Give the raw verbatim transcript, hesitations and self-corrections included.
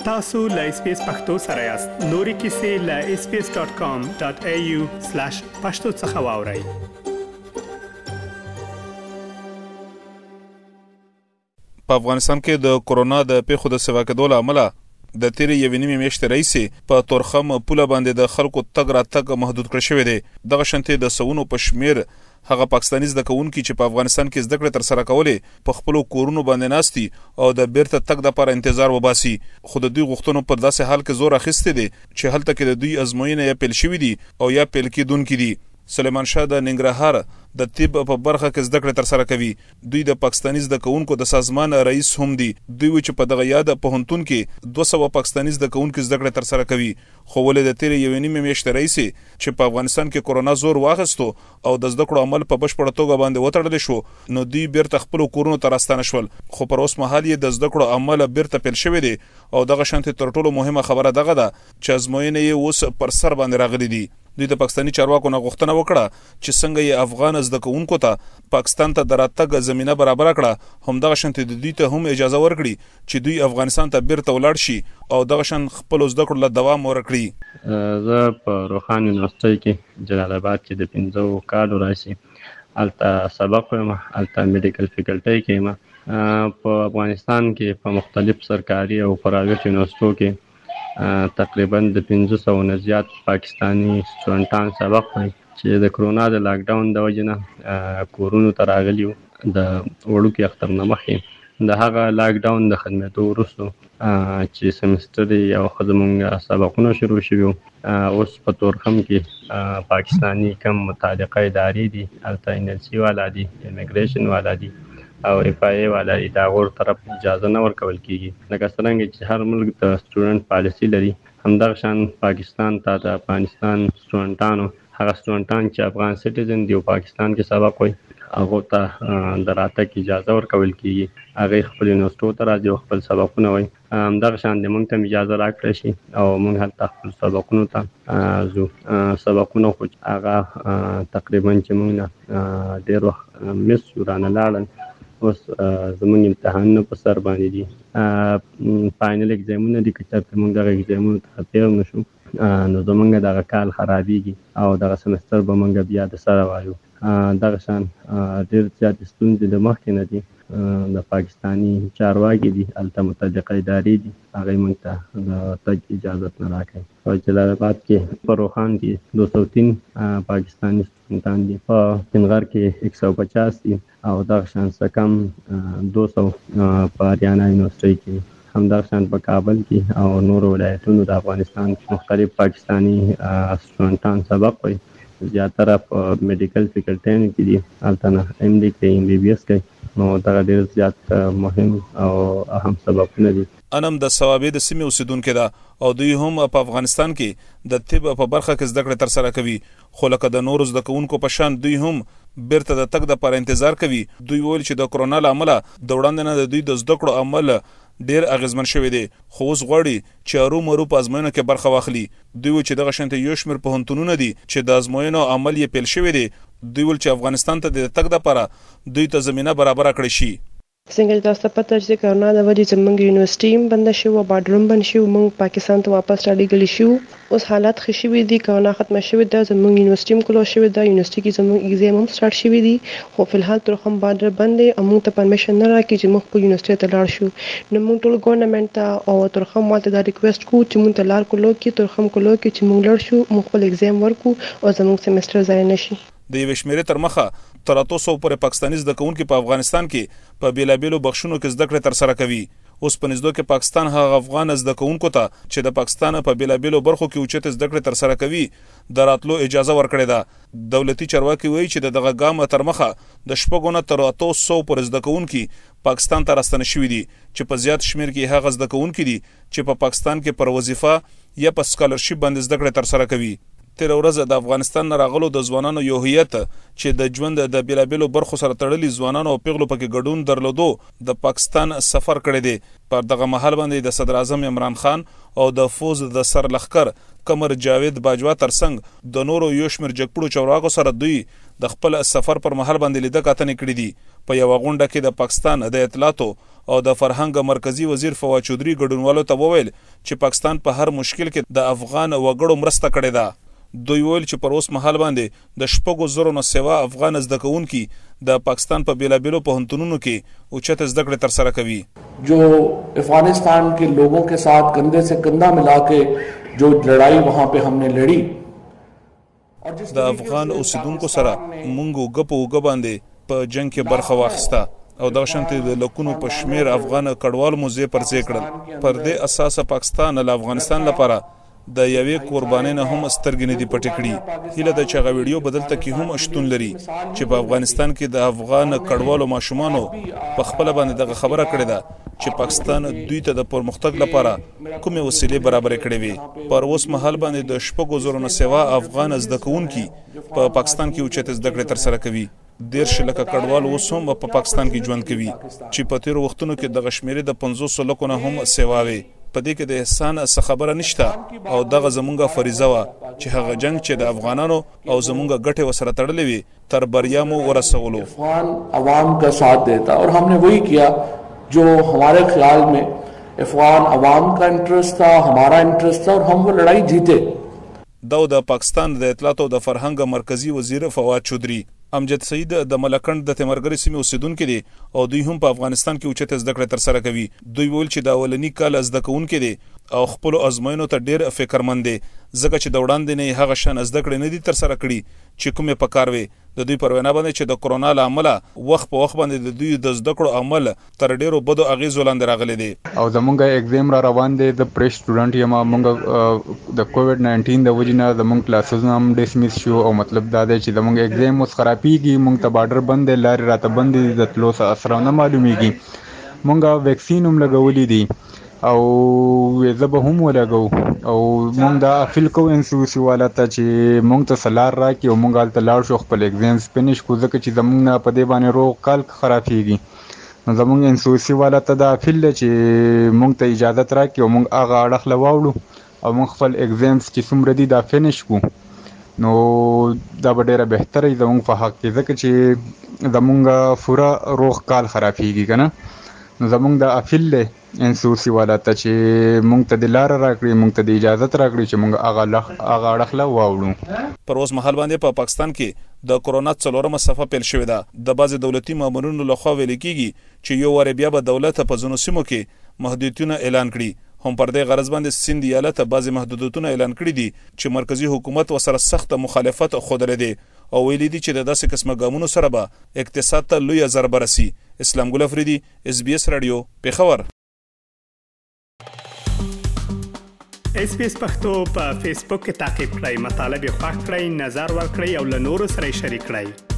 tasu.lspacepakhtosarayast nori kisi la s p s dot com dot a u slash pashto tsakhawaurai. په افغانستان کې د کورونا د پیښو د سیوا کېدو له امله د تیرې یوې نیمې میاشتې راهیسې په تورخم پوله باندې د خلکو تګ راتګ محدود کړی شوی دی. دغه شانتې د سونو په شمیر هغه پاکستاني زده کوونکي چې په افغانستان کې زده کړې تر سره کولې په خپلو کورونو باندې ناستي او د بیرته تګ لپاره انتظار وباسي. خو د دوی غوښتنو پر داسې حال کې زور اخیستی دی چې هلته کې د دوی ازموینې یا پیل شوي دي او یا پیل کېدونکي دي. سلیمان شاه د ننګرهار د طب په برخه کې زده کړې تر سره کوي. دوی د پاکستاني زده کوونکو د سازمان رئیس هم دي. دوی چې په دغه یاد پوهنتون کې دوه سوه پاکستاني زده کوونکو زده کړې تر سره کوي. خو ولې د تیرې یوې نیمې میاشتې راهیسې چې په افغانستان کې کورونا زور واخیستو او د زده کړو عمل په بشپړه توګه باندې وتړل شو، نو دوی بیرته خپل کورونو ته راستانه شول. خو پر اوس مهال یې د زده کړو عمل بیرته پیل شوی دی او دغه شانتي تر ټولو مهمه خبره دغه ده چې ازموینې یې اوس پر سر باندې راغلي دي. دوی د پاکستاني چارواکو نه غوښتنه وکړه چې څنګه یې افغان زده کوونکو ته پاکستان ته د راتګ زمينه برابر کړه، همدغه شانتي د دوی ته هم اجازه ورکړي چې دوی افغانستان ته بیرته ولاړ شي او دغه شان خپل زده کړو له دوام ورکړي. زه په روخان یونیورسيټي کې جلال آباد کې د پنځو کالو راځي الته سبق وایم، الته میډیکل فیکلټي کې ما په افغانستان کې په مختلف سرکاري او پرایویټ یونیورسيټو کې تقریبا د پنځه سوه نه زیات پاکستاني سټوډنټان سبق وايي چې د کرونا د لاک ډاون د وجې نه کورونو ته راغلي وو. د وړوکي اختر نه مخکې د هغه لاک ډاون د ختمېدو وروسته چې سمستر یو ښه زموږ سبقونه شروع شوي وو. اوس په تورخم کې پاکستاني کم متعلقه ادارې دي، هلته ان ال سي والا دي، امیګریشن والا دي او اف آی ای والا دي. د هغو طرف اجازه نه ورکول کېږي. لکه څرنګه چې هر ملک د سټوډنټ پالیسي لري، همدغه شان پاکستان ته د افغانستان سټوډنټانو هغه سټوډنټان چې افغان سټیزن دي او پاکستان کې سبق وایي هغو ته د راتګ اجازه ورکول کېږي. هغې خپل یونیورسټو ته راځي او خپل سبقونه وایي. همدغه شان د موږ ته اجازه راکړی شي او موږ هلته خپل سبقونو ته ځو. سبقونه خو هغه تقریبا چې موږ نه ډېر وخت مس شو، رانه لاړل. اوس زموږ امتحانونه په سر باندې دي، فاینل اگزامونه دي. که چېرته موږ دغه اگزامونو ته تېر نه شو نو زموږ دغه کال خرابېږي او دغه سمستر به موږ بیا د سره وایو. دغه شان ډېر زیاتې ستونزې د مخکې نه دي. د پاکستاني چارواکي دي، هلته متعلقه ادارې دي، هغې موږ ته د تګ اجازت نه راکوي. په جلال آباد کې په روخان کې دو سو تین پاکستاني سټوډنټان دي، په کنغر کې ایک سو پچاس دي او دغه شان څه کم دو سو په اریانا یونیورسيټي کې، همدغه شان په کابل کې او نورو ولایتونو د افغانستان مختلف پاکستاني سټوډنټان سبق وایي. زیاتره په میډیکل فیکلټیانو کې دي، هلته نه ایم ډي کوي، ایم بي بي اس کوي. نو دغه ډېر زیات مهم او اهم سبقونه دي. انم د ثوابې د سیمې اوسیدونکې ده او دوی هم په افغانستان کې د طب په برخه کې زده کړې تر سره کوي. خو لکه د نورو زده کوونکو په شان دوی هم بیرته د تګ دپاره انتظار کوي. دوی ویل چې د کرونا له امله د وړاندې نه د دوی د زده کړو عمل ډیر اغیزمن شوی دی، خو اوس غواړي چې ارومرو په ازموینو کې برخه واخلي. دوی ویل چې دغه شانتې یو شمېر پوهنتونونه دي چې د ازموینو عمل یې پیل شوی دی. دوی ویل چې افغانستان ته د تګ دپاره دوی ته زمینه برابره کړې شي. څنګه چې تاسو ته پته چې کرونا د وجې زموږ یونیورسيټي هم بنده شو او بارډر هم بند شو، موږ پاکستان ته واپس رالیږلي شو. اوس حالات ښه شوي دي، کرونا ختمه شوې ده، زموږ یونیورسيټي هم کلوز شوې ده، یونیورسيټي کې زموږ اگزام هم سټارټ شوي دي. خو فلحال تورخم بارډر بند دی او موږ ته پرمیشن نه راکوي چې موږ خپل یونیورسيټي ته لاړ شو. نو موږ ټول ګورنمنټ ته او تورخم وال ته دا ریکویسټ کوو چې موږ ته لار کلو کړي، تورخم کلو کړي چې موږ لاړ شو، موږ خپل اگزام ورکو او زموږ سمستر ضایع نه شي. د یوې شمېرې تر مخه تر اتو سوو پورې پاکستاني زده کوونکي په افغانستان کې په بېلابېلو بخشونو کې زده کړې تر سره کوي. اوس په نږدې کې پاکستان هغه افغان زده کوونکو ته چې د پاکستان په بېلابېلو برخو کې اوچتې زده کړې تر سره کوي د راتلو اجازه ورکړې ده. دولتي چارواکي وایي چې د دغه ګام تر مخه د شپږو نه تر اتو سوو پورې زده کوونکي پاکستان ته راستنه شوي دي، چې په زیات شمېر کې هغه زده کوونکي دي چې په پاکستان کې پر وظیفه یا په سکالرشپ باندې زده کړې تر سره کوي. تیر ورځ د افغانستان نه راغلو د ځوانانو یو هیئت چې د ژوند د بیلابېلو برخو سره تړلي ځوانانو او پیغلو پکې ګډون درلودو د پاکستان سفر کړی دی. پر دغه مهال باندې د صدر اعظم عمران خان او د فوز د سر لښکر قمر جاوید باجوا ترڅنګ د نورو یو شمېر جګپړو چارواکو سره دوی د خپل سفر پر مهال باندې لیده کتنې کړې دي. په یو غونډه کې د پاکستان د اطلاعاتو او د فرهنګ مرکزی وزیر فواد چودري ګډونوالو ته وویل چې پاکستان په هر مشکل کې د افغان وګړو مرسته کړې ده. دوی ویل چې پر اوس مهال باندې د شپږو زرو نه سوا افغان زده کوونکي د پاکستان په بیلابیلو پوهنتونونو کې اوچت زده کړې ترسره کوي. जो अफगानिस्तान के लोगों के साथ कंधे से कंधा मिला के जो लड़ाई वहाँ पे हमने लड़ी د افغان اوسیدونکو سره مونږ غپو غباندې په جنگ کې برخه واخیسته او د شانتي د لکونو په شمیر افغان کډوال موزه پر ځای کړل. پر دې اساس پاکستان له افغانستان لپاره د یوې قربانۍ نه هم سترګې نه دی پټې کړې. هیله د چغه ویډیو بدلته کې هم اشتون لري چې په افغانستان کې د افغان کډوالو ماشومانو په خپل باندې دغه خبره کړې ده چې پاکستان دوی ته د پرمختګ لپاره کومې وسیلې برابرې کړې وي. پر اوس مهال باندې د شپږو زرو نه سوا افغان زده کوونکي په پاکستان کې اوچت زده کړې ترسره کوي. ډیر شلکه کډوال اوس هم په پاکستان کې ژوند کوي چې په تیر وختونو کې د غشمیرې د پنځوس لکو نه هم سیواوي. په دې کې د احسان څه خبره نشته او دغه زمونږه فریضه وا چې هغه جنگ چې د افغانانو او زمونږه ګټه وسره تړلې وي تر بریا مو ورسولو. افغان عوام کا ساتھ دیتا اور ہم نے وہی کیا جو ہمارے خیال میں افغان عوام کا انٹرسٹ تھا, ہمارا انٹرسٹ تھا اور ہم وہ لڑائی جیتے. دا د پاکستان د اطلاعات او د فرهنګ مرکزی وزیر فواد چودري. امجد سعید د ملکند د تیمرګری سیمې اوسیدونکو دي او دوی هم په افغانستان کې اوچت زده کړې ترسره کوي. دوی ویل چې د اولنی کال زده کوونکو دي او خپل ازموینو ته ډیر فکرمند دي ځکه چې د وړاندې نه هغه شان زده کړې نه دي ترسره کړي چې کومه پکار وي. د دوی پر وینا باندې چې د کرونا لامل وخت په وخت باندې د دوی د زده کړو عمل تر ډیرو بدو اغیزو لاندې راغلي دي. او زمونږ ایگزام را روان دي د پریس سټوډنټ یم مونږ د کووډ ناینټین د وجنه زمونږ کلاسز هم ډیسمیس شو او مطلب دا دی چې زمونږ ایگزام اوس خرابېږي. مونږ ته بارډر بند دی, لارې راته بند دي, د تلو څه اثر نه معلومیږي. مونږ ویکسین هم لګولې دي او زه به هم ولګو او مونږ دا اپیل کوو انسوسي والا ته چې مونږ ته سلار راکړي او مونږ هلته لاړ شو خپل ایگزام فینش کړو ځکه چې زمونږ نه په دې باندې روغ کال خرابېږي. نو زمونږ انسوسي والا ته دا اپیل دی چې مونږ ته اجازت راکړي او مونږ هغه اړخ له واوړو او مونږ خپل ایگزامس چې څومره دي دا فینش کړو. نو دا به ډیره بهتره وي زمونږ په حق کې ځکه چې زمونږ پوره روغ کال خرابېږي که نه. نو زمونږ د اپیل دی انسوسي والا ته چې مونږ ته د لاره راکړي, مونږ ته د اجازت راکړي چې مونږ هغه اړخ له واوړو. پر اوس مهال باندې په پاکستان کې د کرونا څلورمه څپه پیل شوې ده. د بعضې دولتي مامورینو لخوا ویل کېږي چې یو وارې بیا به دولت په ځینو سیمو کې محدودیتونه اعلان کړي. هم پر دې غرض باندې سند ایالت بعضې محدودیتونه اعلان کړي دي چې مرکزی حکومت ورسره سخت مخالفت ښودلی دی او ویلي دي چې د داسې قسمه ګامونو سره به اقتصاد ته لویه ضربه رسي. اسلام ګل افریدي, اس بي اس رادیو, پیښور. اس بي اس پښتو په فیسبوک کې تعقیب کړئ, مطالب یې خوښ کړئ, نظر ورکړئ او له نورو سره شریک کړئ.